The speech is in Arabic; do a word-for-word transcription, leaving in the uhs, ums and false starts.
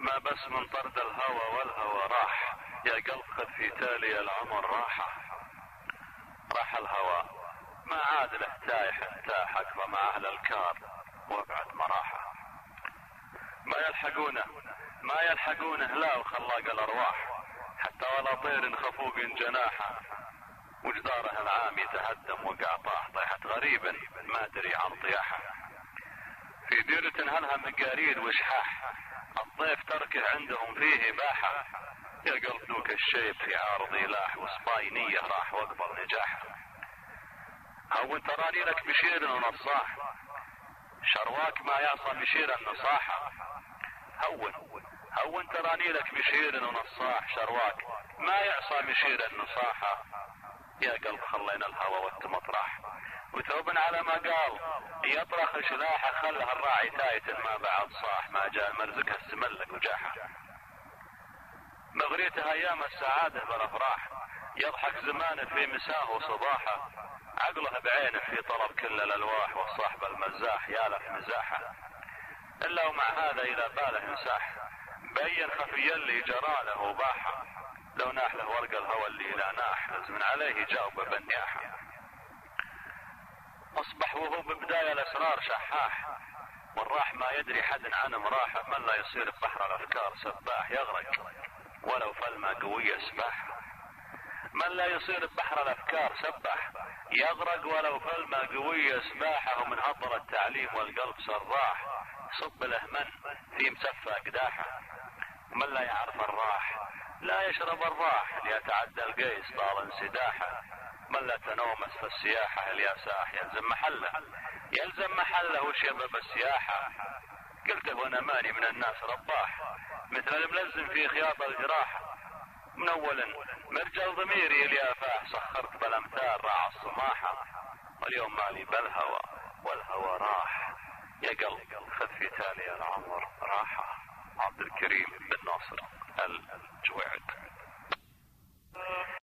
ما بس من طرد الهوى والهوى راح، يا قلب خذ في تالي العمر راحة. راح الهوى ما عاد له تايح ارتاح، اقضى مع اهل الكار وابعد مراحة. ما يلحقونه ما يلحقونه لا وخلاق الارواح، حتى ولا طير خفوق جناحه، وجداره العام يتهدم وقع طاح طيحة غريب ما دري عن طياحه. في ديرة هلها مقارير وشحاح، الضيف تركه عندهم فيه باحة، يا قلب دوك الشيب في عارض يلاح، وصباينية راح واقبل نجاحه. هون تراني لك بشير ونصاح، شرواك ما يعصى بشير النصاحة. هون هون تراني لك بشير ونصاح، شرواك ما يعصى بشير النصاحة، يا قلب خلينا الهوى والتمطراح. وثوبا على ما قال يطرخ شلاحه، خلها الراعي تايت ما بعد صاح، ما جاء مرزقها السملك وجاحه. مغريته ايام السعادة بالافراح، يضحك زمانه في مساه وصباحه، عقله بعينه في طلب كل الالواح، والصاحب المزاح يالف مزاحه. الا ومع هذا اذا باله مساح، بين خفي اللي جراله وباحه، لو ناح له ورق الهوى اللي لا ناح، لازم عليه جاوب بالنياحه. اصبح وهو ببداية الاسرار شحاح، والراح ما يدري حد عن مراحه، من لا يصير ببحر الافكار سباح، يغرق ولو فالما قوية سباحه. من لا يصير ببحر الافكار سباح، يغرق ولو فالما قوية سباحه. ومن هضر التعليم والقلب سراح، صب له من في مسفى قداحه. ومن لا يعرف الراح لا يشرب الراح، ليتعدى القيس طال انسداحه. من لا تنومس في السياحة الياساح، يلزم محله يلزم محله وشباب السياحة. قلته وانا ماني من الناس رباح، مثل الملزم في خياط الجراحة. من اول مرجل ضميري اليافاح، سخرت بالامثال راع الصماحة. واليوم مالي بالهوى والهوى راح، يا قلب خذ في تالي العمر راحة. عبد الكريم بن